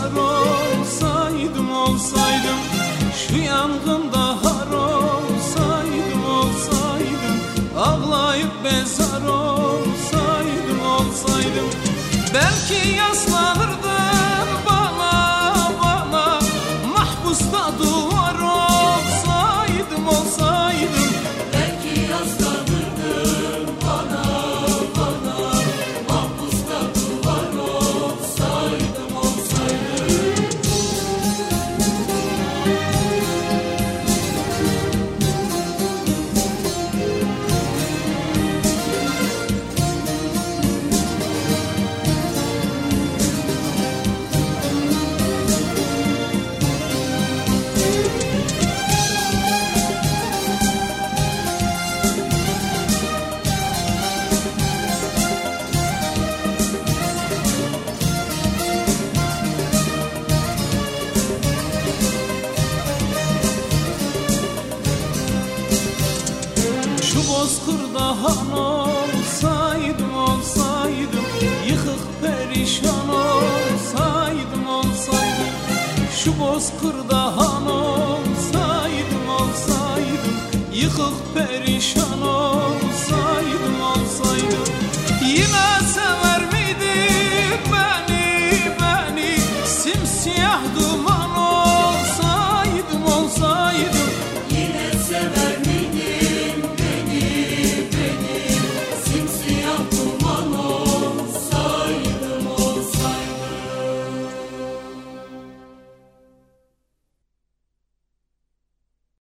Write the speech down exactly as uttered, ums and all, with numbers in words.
mazhar olsaydım, olsaydım. Şu yangında har olsaydım, olsaydım. Ağlayıp bezar olsaydım, olsaydım. Belki yaslanırdın bana, bana. Mahpusta duvar olsaydım, olsaydım. Belki yaslanırdın bana, bana. Mahpusta duvar olsaydım, olsaydım. Şu bozkırda han olsaydım, olsaydım. Yıkık perişan olsaydım, olsaydım. Şu bozkırda han olsaydım, olsaydım. Yıkık perişan olsaydım.